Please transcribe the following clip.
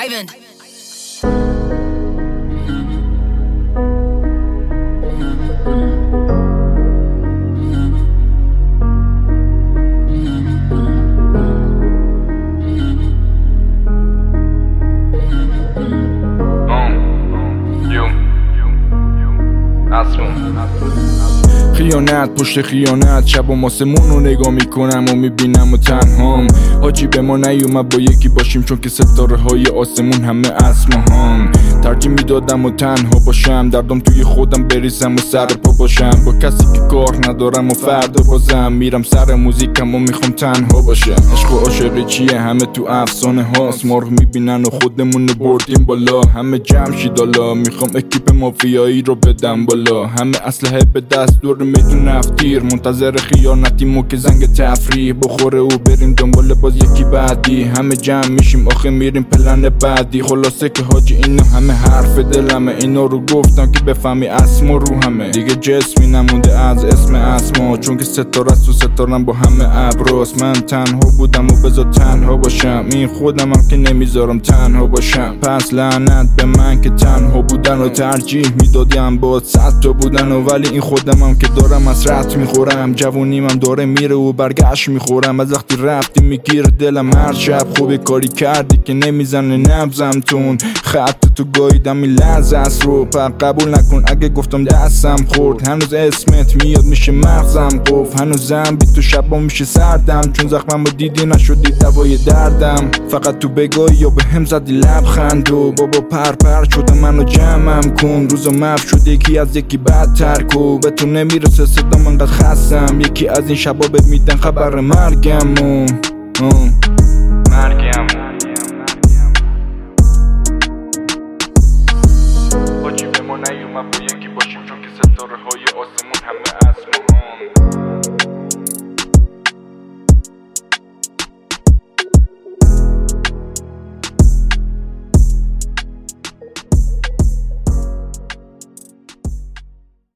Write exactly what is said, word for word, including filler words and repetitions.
Ivan. خیانت پشت خیانت شب و ماسمون رو نگاه میکنم و میبینم و تنهام حاجی به ما نیومد با یکی باشیم چون که ستاره های آسمون همه اسمهام ترجیح میدادم و تنها باشم دردم توی خودم بریزم و سر پا باشم با کسی که کار ندارم و فردا بازم میرم سر موزیکم و میخوام تنها باشم عشق و عاشقی چیه همه تو افسانه هاست ما رو میبینن و خودمون رو بردیم بالا همه جمع شیدالا میخوام اکیپ مافیایی رو بدم بالا همه اسلحه به دست دور میدون نفتیر منتظر خیانتیمو که زنگ تفریح بخوره و بریم دنبال باز یکی بعدی همه جمع میشیم آخه میریم پلن بعدی خلاصه که حاجی اینا همه حرف دلمه اینا رو گفتم که بفهمی اسما رو همه دیگه جسمی نمونده از اسم اسما چون که ستاره است و ستارم با همه ابراست من تنها بودم و بذار تنها باشم این خودم هم که نمیذارم تنها باشم پس لعنت به من که تنها بودن و ترجیح میدادیم با صد تا بودن و ولی این خودم هم که دارم از رت میخورم جوونیم هم داره میره و برگشت میخورم از وقتی رفتی میگیر دلم هر شب خوبی کاری کردی که نمیزنه نبزم تون خط تو گاییدم این لحظه است رو پر قبول نکن اگه گفتم دستم خورد هنوز اسمت میاد میشه مغزم قف هنوزم بی تو شبا میشه سردم چون زخمم رو دیدی نشدی دوای دردم فقط تو بگای یا به هم زدی لبخند و بابا پر پر شده منو جمعم کن روزا مف شد یکی از یکی بدتر کو به تو نمیرسه صدام انقدر خستم یکی از این شبا بهت میدن خبر مرگم و